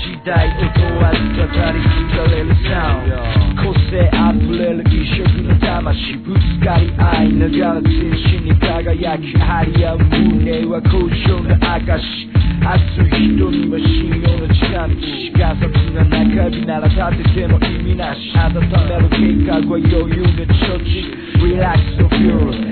時代を問わず語り継がれるサウンド個性あふれる異色の魂ぶつかり合いながら全身に輝き張り合う胸は向上の証熱い人には信用の近道がさつな中日なら立てても意味なし温める計画は余裕で貯蓄 Relax the fuel